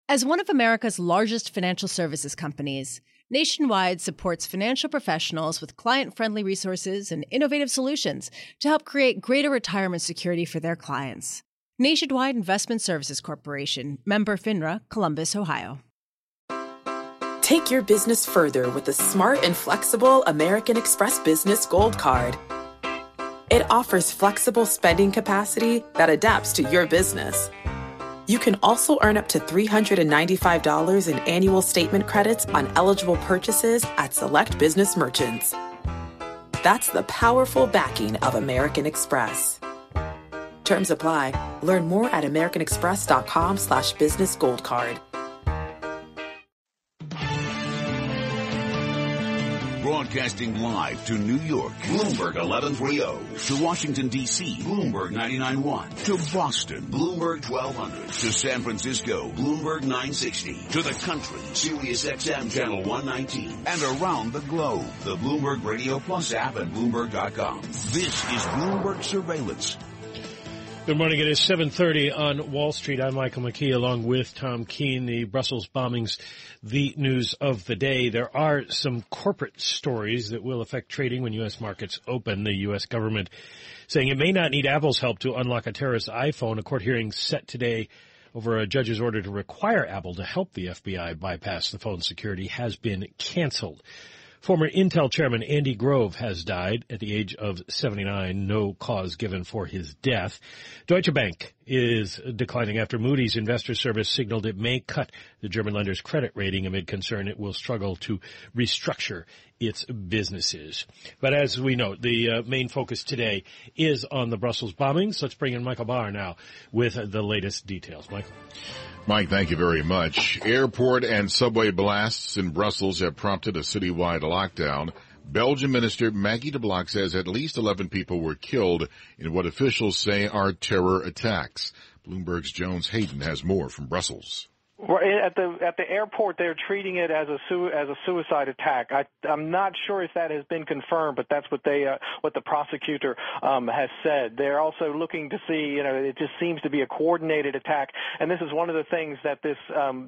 As one of America's largest financial services companies, Nationwide supports financial professionals with client-friendly resources and innovative solutions to help create greater retirement security for their clients. Nationwide Investment Services Corporation, member FINRA, Columbus, Ohio. Take your business further with the smart and flexible American Express Business Gold Card. It offers flexible spending capacity that adapts to your business. You can also earn up to $395 in annual statement credits on eligible purchases at select business merchants. That's the powerful backing of American Express. Terms apply. Learn more at americanexpress.com/business gold card. Broadcasting live to New York, Bloomberg 1130. To Washington, D.C., Bloomberg 99.1. To Boston, Bloomberg 1200. To San Francisco, Bloomberg 960. To the country, Sirius XM Channel 119. And around the globe, the Bloomberg Radio Plus app and Bloomberg.com. This is Bloomberg Surveillance. Good morning. It is 7:30 on Wall Street. I'm Michael McKee along with Tom Keene. The Brussels bombings, the news of the day. There are some corporate stories that will affect trading when U.S. markets open. The U.S. government saying it may not need Apple's help to unlock a terrorist iPhone. A court hearing set today over a judge's order to require Apple to help the FBI bypass the phone security has been canceled. Former Intel chairman Andy Grove has died at the age of 79. No cause given for his death. Deutsche Bank is declining after Moody's Investor Service signaled it may cut the German lender's credit rating amid concern it will struggle to restructure its businesses. But as we know, the main focus today is on the Brussels bombings. Let's bring in Michael Barr now with the latest details. Michael. Mike, thank you very much. Airport and subway blasts in Brussels have prompted a citywide lockdown. Belgian Minister Maggie de Block says at least 11 people were killed in what officials say are terror attacks. Bloomberg's Jones Hayden has more from Brussels. At the airport, they're treating it as a suicide attack. I'm not sure if that has been confirmed, but that's what the prosecutor has said. They're also looking to see, it just seems to be a coordinated attack, and this is one of the things that this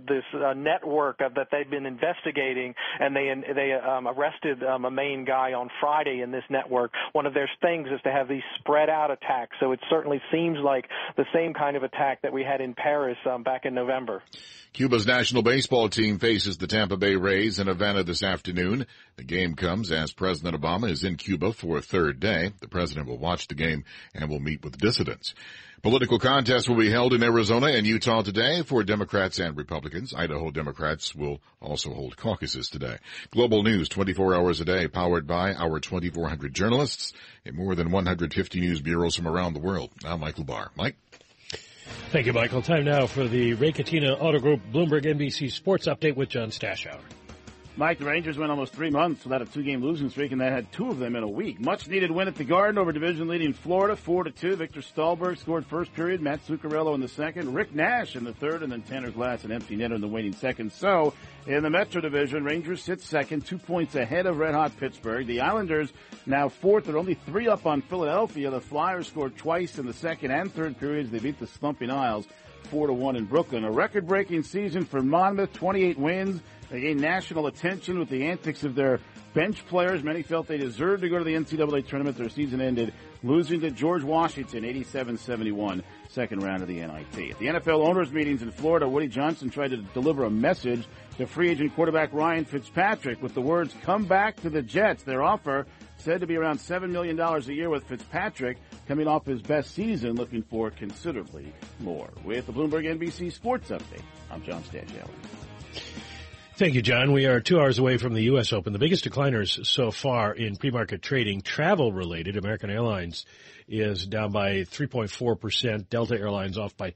network that they've been investigating, and they arrested a main guy on Friday in this network. One of their things is to have these spread out attacks, so it certainly seems like the same kind of attack that we had in Paris back in November. Cuba's national baseball team faces the Tampa Bay Rays in Havana this afternoon. The game comes as President Obama is in Cuba for a third day. The president will watch the game and will meet with dissidents. Political contests will be held in Arizona and Utah today for Democrats and Republicans. Idaho Democrats will also hold caucuses today. Global news 24 hours a day, powered by our 2,400 journalists in more than 150 news bureaus from around the world. Now, Michael Barr. Mike? Thank you, Michael. Time now for the Ray Catena Auto Group Bloomberg NBC Sports Update with John Stashower. Mike, the Rangers went almost 3 months without a 2-game losing streak, and they had 2 of them in a week. Much-needed win at the Garden over division-leading Florida, 4-2. Victor Stahlberg scored first period, Matt Zuccarello in the second, Rick Nash in the third, and then Tanner Glass, an empty netter in the waning second. So, in the Metro Division, Rangers sit second, 2 points ahead of red-hot Pittsburgh. The Islanders now fourth. They're only 3 up on Philadelphia. The Flyers scored twice in the second and third periods. They beat the slumping Isles 4-1 in Brooklyn. A record-breaking season for Monmouth, 28 wins. They gained national attention with the antics of their bench players. Many felt they deserved to go to the NCAA tournament. Their season ended losing to George Washington, 87-71, second round of the NIT. At the NFL owners' meetings in Florida, Woody Johnson tried to deliver a message to free agent quarterback Ryan Fitzpatrick with the words, "Come back to the Jets." Their offer said to be around $7 million a year, with Fitzpatrick coming off his best season, looking for considerably more. With the Bloomberg NBC Sports Update, I'm John Stashower. Thank you, John. We are 2 hours away from the U.S. Open. The biggest decliners so far in pre-market trading, travel-related. American Airlines is down by 3.4%. Delta Airlines off by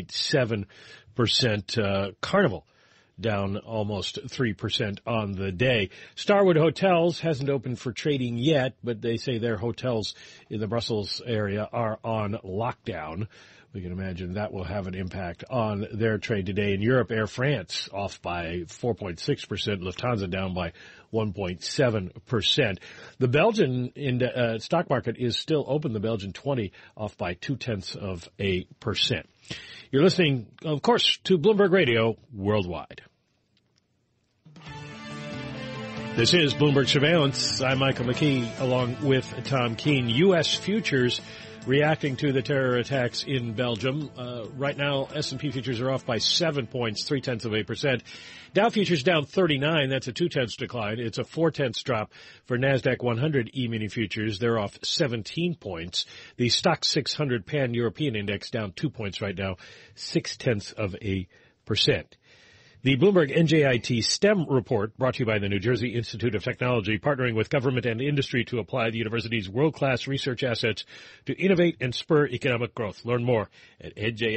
2.7%. Carnival down almost 3% on the day. Starwood Hotels hasn't opened for trading yet, but they say their hotels in the Brussels area are on lockdown. we can imagine that will have an impact on their trade today. In Europe, Air France off by 4.6%, Lufthansa down by 1.7%. The Belgian stock market is still open. The Belgian 20 off by 0.2%. You're listening, of course, to Bloomberg Radio Worldwide. This is Bloomberg Surveillance. I'm Michael McKee along with Tom Keene. U.S. futures reacting to the terror attacks in Belgium. Right now, S&P futures are off by 7 points, 0.3%. Dow futures down 39. That's a 0.2 decline. It's a 0.4 drop for NASDAQ 100 E-mini futures. They're off 17 points. The Stoxx 600 Pan-European Index down 2 points right now, 0.6%. The Bloomberg NJIT STEM report, brought to you by the New Jersey Institute of Technology, partnering with government and industry to apply the university's world-class research assets to innovate and spur economic growth. Learn more at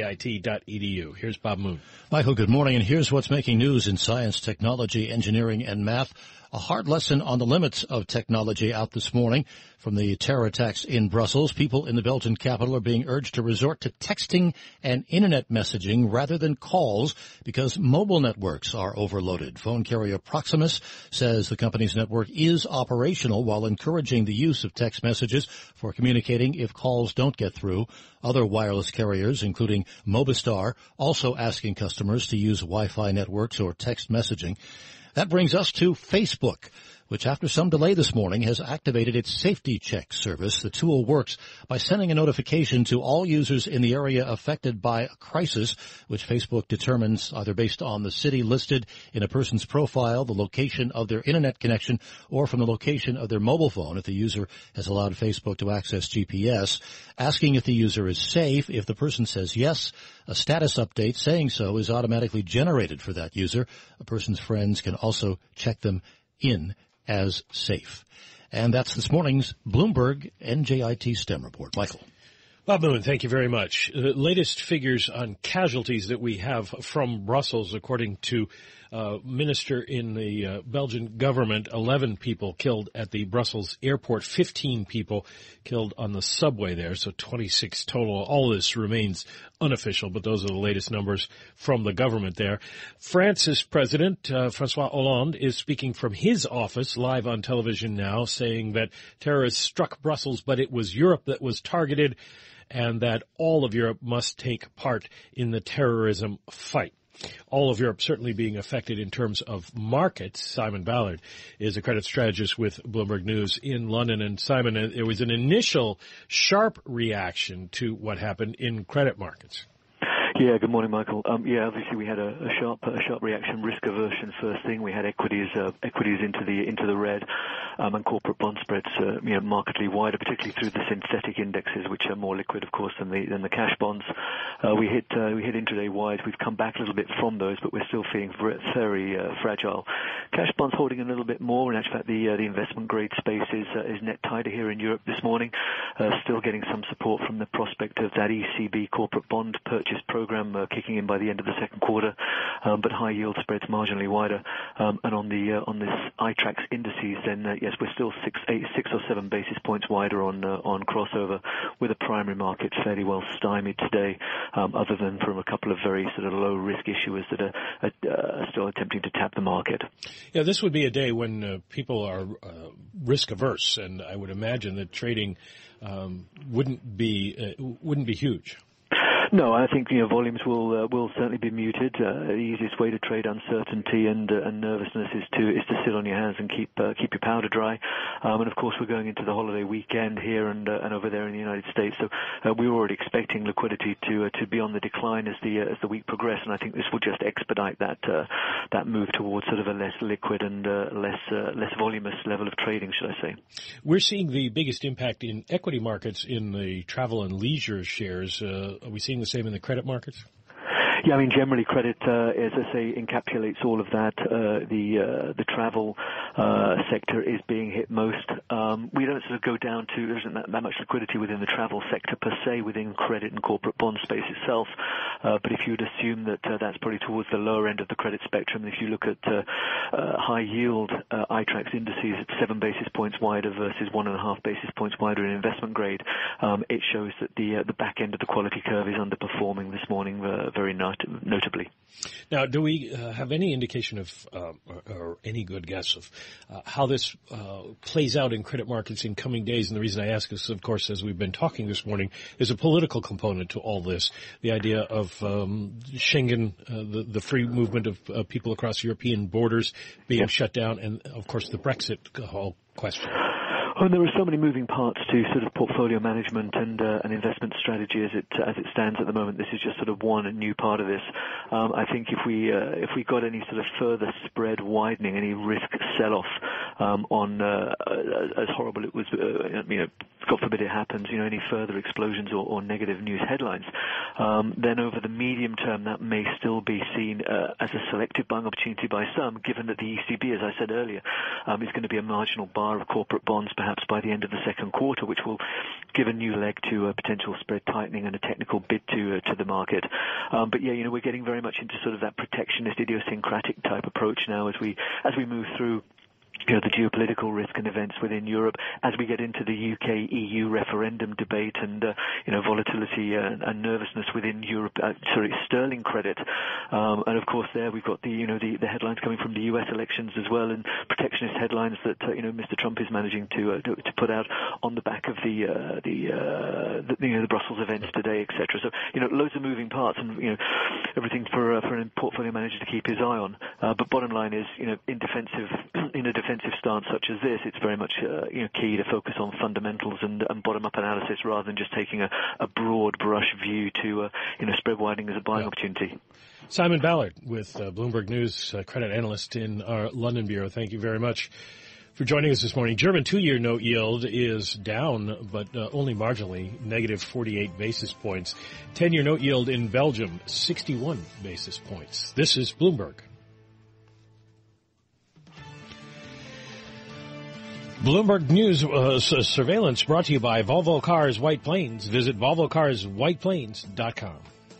njit.edu. Here's Bob Moon. Michael, good morning, and here's what's making news in science, technology, engineering, and math. A hard lesson on the limits of technology out this morning from the terror attacks in Brussels. People in the Belgian capital are being urged to resort to texting and internet messaging rather than calls because mobile networks are overloaded. Phone carrier Proximus says the company's network is operational while encouraging the use of text messages for communicating if calls don't get through. Other wireless carriers, including Mobistar, also asking customers to use Wi-Fi networks or text messaging. That brings us to Facebook, which after some delay this morning has activated its safety check service. The tool works by sending a notification to all users in the area affected by a crisis, which Facebook determines either based on the city listed in a person's profile, the location of their internet connection, or from the location of their mobile phone if the user has allowed Facebook to access GPS. Asking if the user is safe. If the person says yes, a status update saying so is automatically generated for that user. A person's friends can also check them in as safe. And that's this morning's Bloomberg NJIT STEM report. Michael. Bob Moon, thank you very much. The latest figures on casualties that we have from Brussels, according to minister in the Belgian government, 11 people killed at the Brussels airport, 15 people killed on the subway there, so 26 total. All this remains unofficial, but those are the latest numbers from the government there. France's president, François Hollande, is speaking from his office live on television now, saying that terrorists struck Brussels, but it was Europe that was targeted, and that all of Europe must take part in the terrorism fight. All of Europe certainly being affected in terms of markets. Simon Ballard is a credit strategist with Bloomberg News in London. And Simon, there was an initial sharp reaction to what happened in credit markets. Yeah, good morning, Michael. Obviously we had a sharp reaction, risk aversion first thing. We had equities into the red, and corporate bond spreads, markedly wider, particularly through the synthetic indexes, which are more liquid, of course, than the cash bonds. We hit intraday wides. We've come back a little bit from those, but we're still feeling very fragile. Cash bonds holding a little bit more. In actual fact, the investment grade space is net tighter here in Europe this morning. Still getting some support from the prospect of that ECB corporate bond purchase program kicking in by the end of the second quarter, but high yield spreads marginally wider. And on this iTraxx indices, then yes, we're still 6 or 7 basis points wider on crossover, with the primary market fairly well stymied today, other than from a couple of very sort of low risk issuers that are still attempting to tap the market. Yeah, this would be a day when people are risk averse, and I would imagine that trading wouldn't be huge. No, I think volumes will certainly be muted. The easiest way to trade uncertainty and nervousness is to sit on your hands and keep your powder dry. And of course, we're going into the holiday weekend here and over there in the United States. So we were already expecting liquidity to be on the decline as the week progressed, and I think this will just expedite that move towards sort of a less liquid and less voluminous level of trading, should I say? We're seeing the biggest impact in equity markets in the travel and leisure shares. Are we seeing the same in the credit markets? Yeah, I mean, generally credit, as I say, encapsulates all of that. The travel sector is being hit most. We don't sort of go down to, there isn't that much liquidity within the travel sector per se, within credit and corporate bond space itself. But if you would assume that that's probably towards the lower end of the credit spectrum, if you look at high yield iTraxx indices at 7 basis points wider versus 1.5 basis points wider in investment grade, it shows that the back end of the quality curve is underperforming this morning very notably. Now, do we have any indication of, or any good guess of how this plays out in credit markets in coming days? And the reason I ask is, of course, as we've been talking this morning, there's a political component to all this. The idea of Schengen, the free movement of people across European borders being shut down, and, of course, the Brexit whole question. Oh, there are so many moving parts to sort of portfolio management and an investment strategy as it stands at the moment. This is just sort of one new part of this. I think if we got any sort of further spread widening, any risk sell-off on as horrible it was, God forbid it happens, any further explosions or negative news headlines, then over the medium term that may still be seen as a selective buying opportunity by some, given that the ECB, as I said earlier, is going to be a marginal buyer of corporate bonds perhaps by the end of the second quarter, which will give a new leg to a potential spread tightening and a technical bid to the market. But yeah, we're getting very much into sort of that protectionist, idiosyncratic type approach now as we move through the geopolitical risk and events within Europe, as we get into the UK-EU referendum debate and volatility and nervousness within Europe, sterling credit, and of course there we've got the headlines coming from the US elections as well, and protectionist headlines that Mr. Trump is managing to put out on the back of the Brussels events today, etc. So loads of moving parts and everything for a portfolio manager to keep his eye on. But bottom line is in a defensive stance such as this, it's very much key to focus on fundamentals and bottom-up analysis rather than just taking a broad brush view to spread widening as a buying opportunity. Simon Ballard with Bloomberg News, credit analyst in our London bureau. Thank you very much for joining us this morning. German 2-year note yield is down, but only marginally, negative 48 basis points. 10-year note yield in Belgium, 61 basis points. This is Bloomberg. Bloomberg News surveillance brought to you by Volvo Cars White Plains. Visit VolvoCarsWhitePlains.com.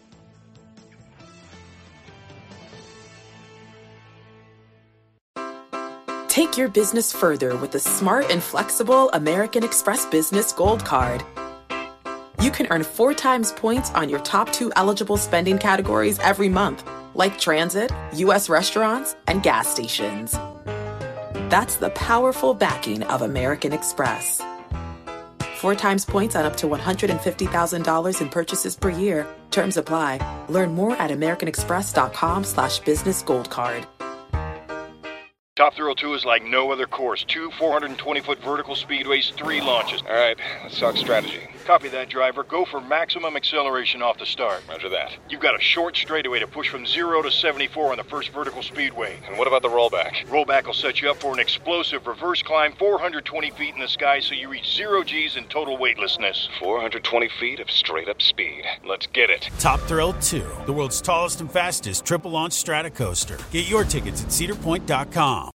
Take your business further with the smart and flexible American Express Business Gold Card. You can earn 4 times points on your top 2 eligible spending categories every month, like transit, U.S. restaurants, and gas stations. That's the powerful backing of American Express. 4 times points on up to $150,000 in purchases per year. Terms apply. Learn more at americanexpress.com/business gold card. Top Thrill 2 is like no other course. 2 420-foot vertical speedways, 3 launches. All right, let's talk strategy. Copy that, driver. Go for maximum acceleration off the start. Roger that. You've got a short straightaway to push from 0 to 74 on the first vertical speedway. And what about the rollback? Rollback will set you up for an explosive reverse climb 420 feet in the sky so you reach 0 Gs in total weightlessness. 420 feet of straight-up speed. Let's get it. Top Thrill 2, the world's tallest and fastest triple-launch strata coaster. Get your tickets at cedarpoint.com.